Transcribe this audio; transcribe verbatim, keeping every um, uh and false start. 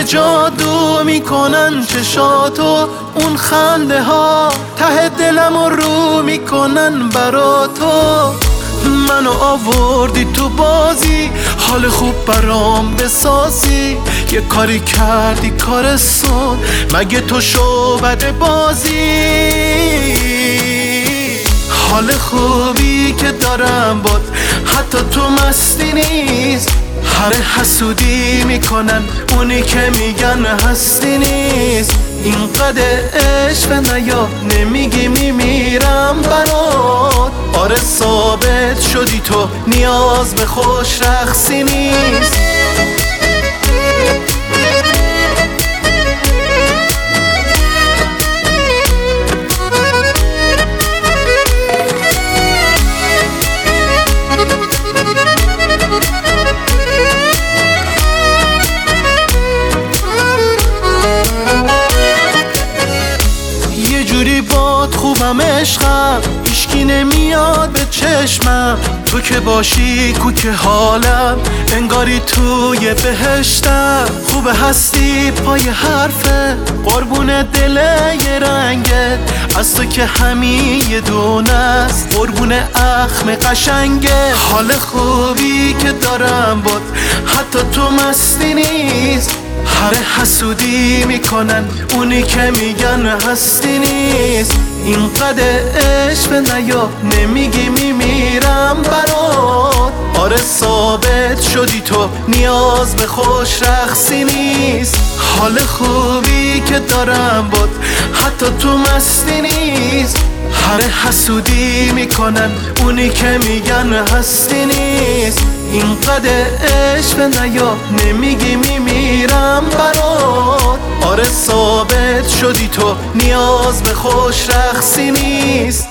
جادو میکنن چشاتو، اون خنده ها ته دلمو رو میکنن برا تو. منو آوردی تو بازی، حال خوب برام بسازی، یه کاری کردی کارستون، مگه تو شعبده بازی؟ حال خوبی که دارم باد حتی تو مستی نیست، همه حسودی میکنن اونی که میگن هستی نیست. اینقدر عشق نیا نمیگی میمیرم برات، آره ثابت شدی تو نیاز به خوش رقصی نیست. باد خوبم عشقم، هیشکی نمیاد به چشمم، تو که باشی کوک حالم، انگاری توی بهشتم. خوب هستی پای حرفه، قربون دل یه رنگت، از تو که همین یه دونه است، قربون اخم قشنگه. حال خوبی که دارم باد حتی تو مستی نیست، همه حسودی میکنن اونی که میگن هستی نیست. اینقدر عشق نیا نمیگی میمیرم برات، آره ثابت شدی تو نیاز به خوش رقصی نیست. حال خوبی که دارم باد حتی تو مستی نیست، همه حسودی میکنن اونی که میگن هستی نیست. اینقدر عشق نیا نمیگی میمیرم برات، آره ثابت شدی تو نیاز به خوش رقصی نیست.